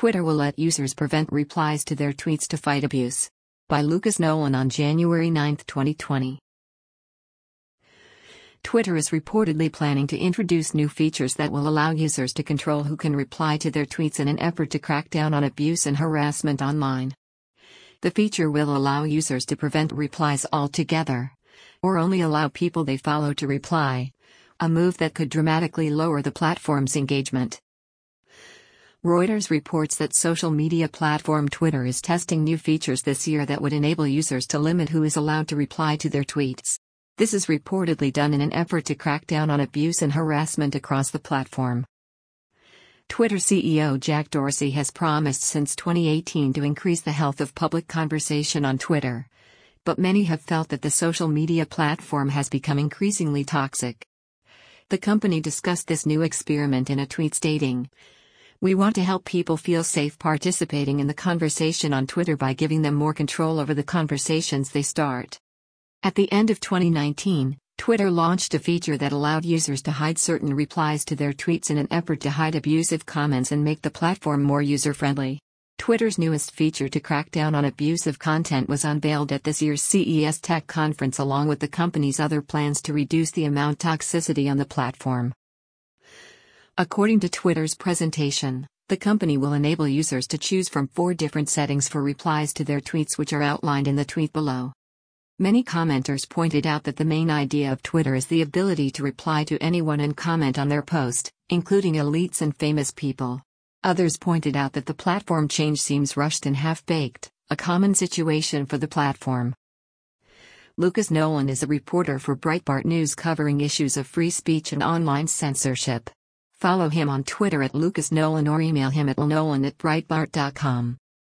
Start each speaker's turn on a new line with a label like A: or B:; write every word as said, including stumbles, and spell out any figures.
A: Twitter will let users prevent replies to their tweets to fight abuse. By Lucas Nolan on January ninth, twenty twenty. Twitter is reportedly planning to introduce new features that will allow users to control who can reply to their tweets in an effort to crack down on abuse and harassment online. The feature will allow users to prevent replies altogether, or only allow people they follow to reply, a move that could dramatically lower the platform's engagement. Reuters reports that social media platform Twitter is testing new features this year that would enable users to limit who is allowed to reply to their tweets. This is reportedly done in an effort to crack down on abuse and harassment across the platform. Twitter C E O Jack Dorsey has promised since twenty eighteen to increase the health of public conversation on Twitter, but many have felt that the social media platform has become increasingly toxic. The company discussed this new experiment in a tweet stating, "We want to help people feel safe participating in the conversation on Twitter by giving them more control over the conversations they start." At the end of twenty nineteen, Twitter launched a feature that allowed users to hide certain replies to their tweets in an effort to hide abusive comments and make the platform more user-friendly. Twitter's newest feature to crack down on abusive content was unveiled at this year's C E S Tech conference along with the company's other plans to reduce the amount toxicity on the platform. According to Twitter's presentation, the company will enable users to choose from four different settings for replies to their tweets, which are outlined in the tweet below. Many commenters pointed out that the main idea of Twitter is the ability to reply to anyone and comment on their post, including elites and famous people. Others pointed out that the platform change seems rushed and half-baked, a common situation for the platform. Lucas Nolan is a reporter for Breitbart News covering issues of free speech and online censorship. Follow him on Twitter at Lucas Nolan or email him at nolan at breitbart dot com.